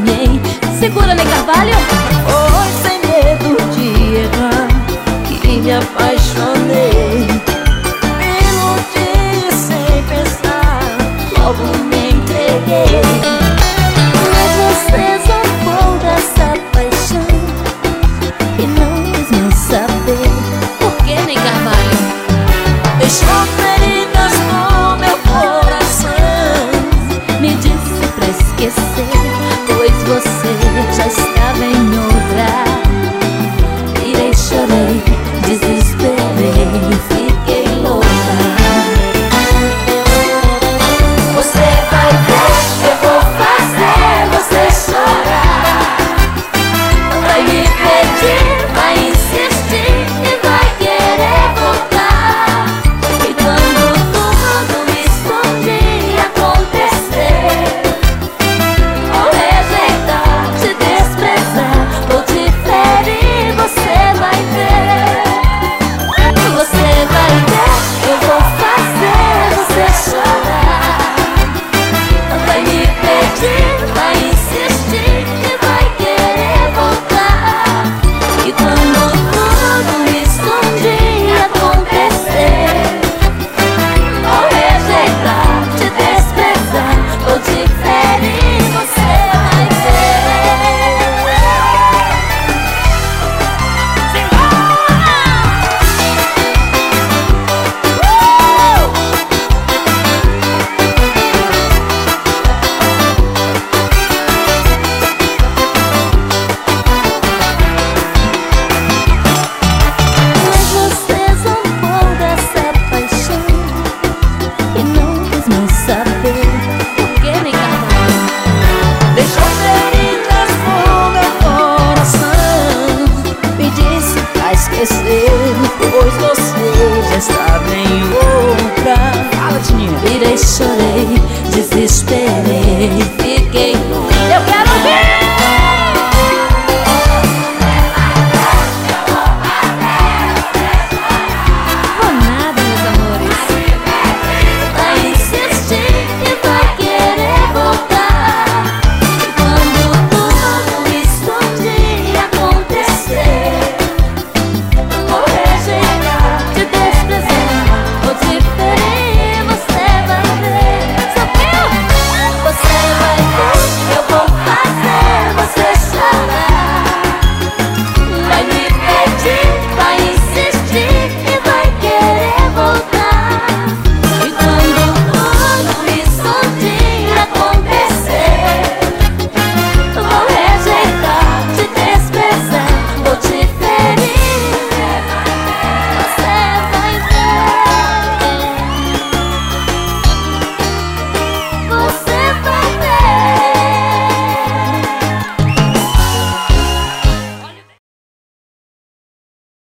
sonhei. Segura, Ney Carvalho. Foi sem medo de errar que me apaixonei. Me iludi sem pensar, logo me entreguei. Mas você zombou dessa paixão e não quis mais saber. Por que, Ney Carvalho? Deixou feridas no meu coração. Me disse pra esquecer, pois você já estava em outro.